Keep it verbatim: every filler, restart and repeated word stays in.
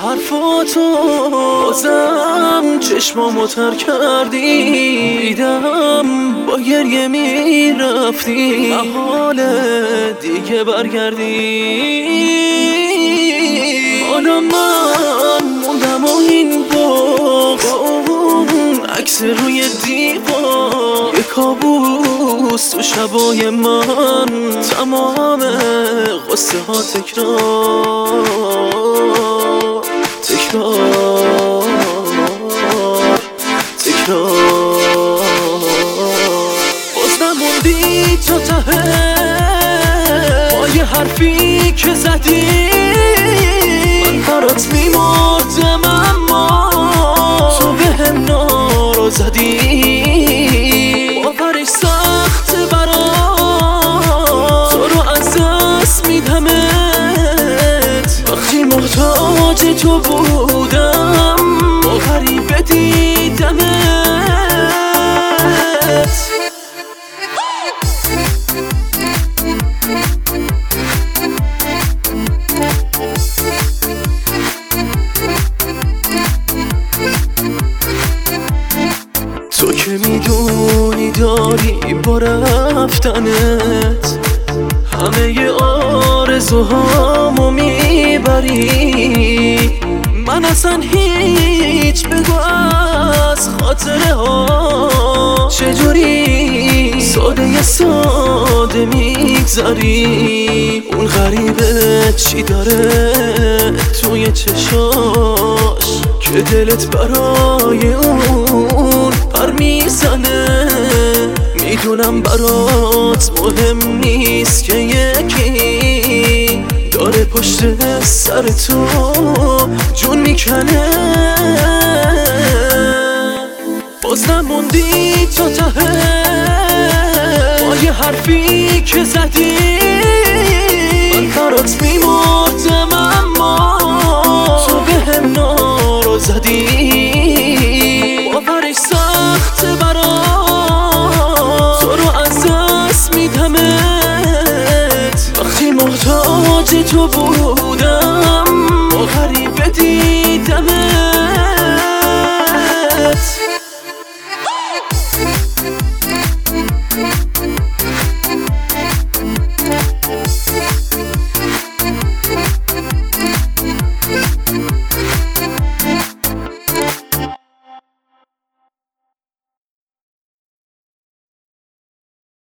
حرفاتو بازم چشمامو تر کردی، دیدم با گریه میرفتی، محاله دیگه برگردی. حالا من موندم و این باغ اون عکس روی دیوار، یه کابوس تو شبای من، تمام قصه ها تکرار تکرار تکرار. باز نموندی تا ته با یه حرفی که زدی، من برات میمردم اما تو بهم نارو زدی. باورش سخته برام، تو رو از دست میدمت، وقتی محتاج تو بودم با غریبه دیدمت. تو که میدونی داری با رفتنت همه آرزوهامو میبری، من اصلا هیچ بگو از خاطره ها چجوری ساده ساده میگذری. اون غریبه چی داره توی چشاش که دلت برای اون پر میزنه. میدونم برات مهم نیست که یکی داره پشت سر تو جون میکنه. باز نموندی تا ته با یه حرفی که زدی، من برات میمردم اما تو بهم نارو زدی. باورش سخته برام، تو رو از دست میدمت، وقتی محتاج تو بود